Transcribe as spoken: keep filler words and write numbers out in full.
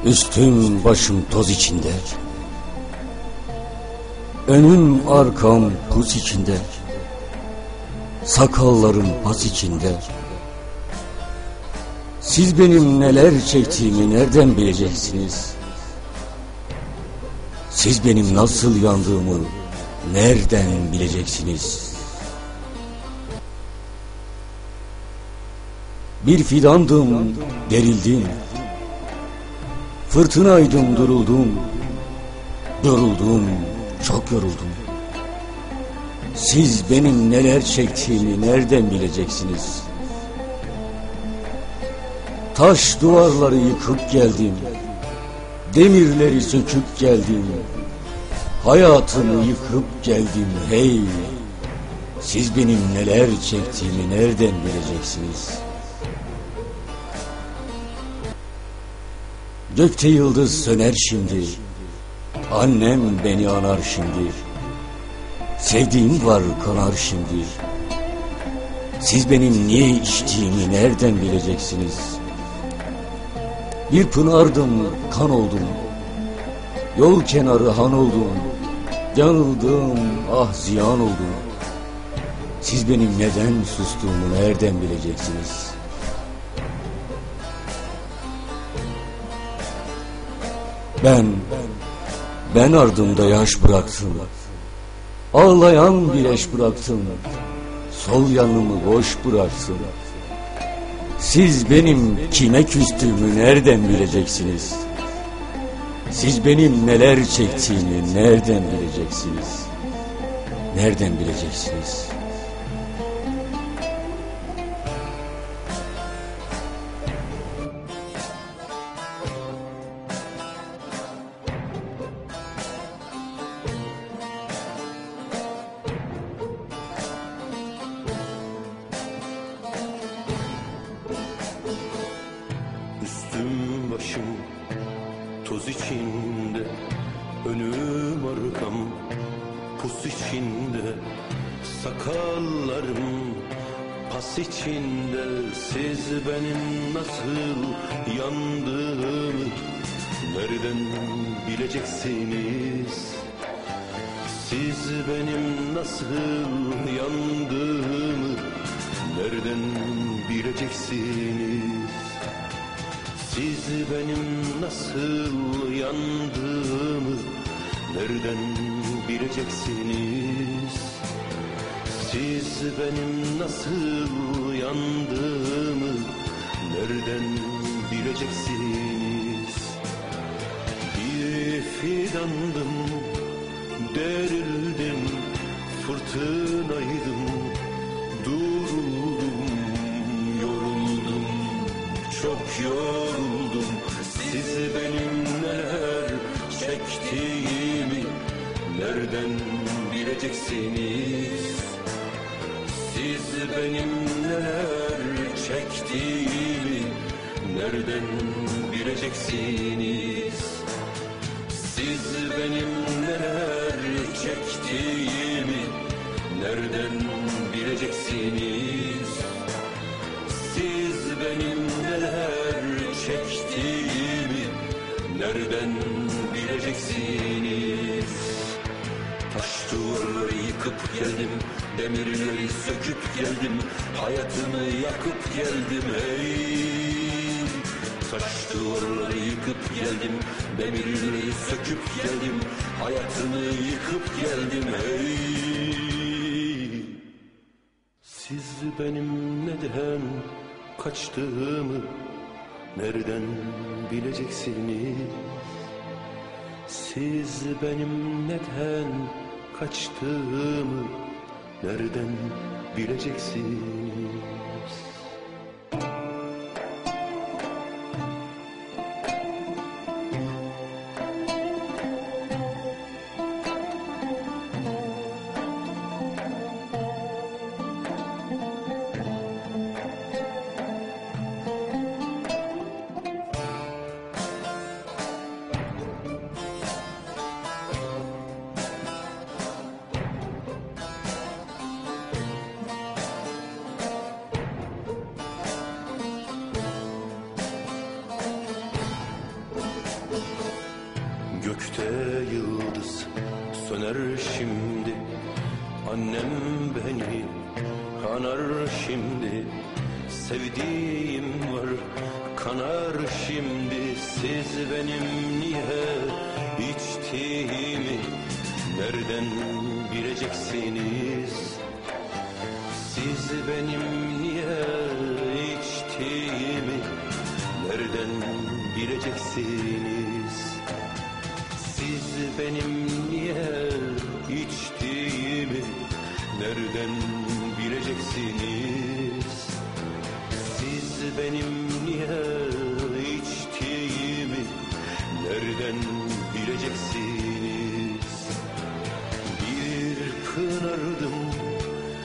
Üstüm başım toz içinde, önüm arkam pus içinde, sakallarım pas içinde. Siz benim neler çektiğimi nereden bileceksiniz? Siz benim nasıl yandığımı nereden bileceksiniz? Bir fidandım, derildim. Fırtınaydım, duruldum. Yoruldum, çok yoruldum. Siz benim neler çektiğimi nereden bileceksiniz? Taş duvarları yıkıp geldim. Demirleri söküp geldim. Hayatımı yıkıp geldim hey. Siz benim neler çektiğimi nereden bileceksiniz? Gökte yıldız söner şimdi. Annem beni anar şimdi. Sevdiğim var kanar şimdi. Siz benim niye içtiğimi nereden bileceksiniz? Bir pınardım, kan oldum. Yol kenarı han oldum. Yanıldım, ah ziyan oldum. Siz benim neden sustuğumu nereden bileceksiniz? Ben, ben ardımda yaş bıraktım. Ağlayan bir eş bıraktım. Sol yanımı boş bıraktım. Siz benim kime küstüğümü nereden bileceksiniz? Siz benim neler çektiğimi nereden bileceksiniz? Nereden bileceksiniz? Üstüm başım toz içinde, önüm arkam pus içinde, sakallarım pas içinde. Siz benim nasıl yandığımı nereden bileceksiniz? Siz benim nasıl yandığımı nereden bileceksiniz? Siz benim nasıl yandığımı nereden bileceksiniz? Siz benim nasıl yandığımı nereden bileceksiniz? Bir fidandım, derildim, fırtınaydım, duruldum, yoruldum, çok yoruldum. Siz benim neler çektiğimi nereden bileceksiniz? Siz benim neler çektiğimi nereden bileceksiniz? Siz benim neler çektiğimi nereden bileceksiniz? Siz benim neler çektiğimi nereden bileceksiniz? Taş duvarları yıkıp geldim, demirleri söküp geldim, hayatımı yakıp geldim ey. Taş duvarları yıkıp geldim, demirleri söküp geldim, hayatımı yıkıp geldim ey. Siz benim neden kaçtığımı nereden bileceksiniz? Siz benim neden kaçtığımı nereden bileceksiniz? döner şimdi. Annem beni kanar şimdi. Sevdiğim var kanar şimdi. Siz benim niye içtiğimi nereden bileceksiniz? Siz benim niye içtiğimi nereden bileceksiniz? Siz benim niye içtiğimi nereden bileceksiniz? Siz benim niye içtiğimi nereden bileceksiniz?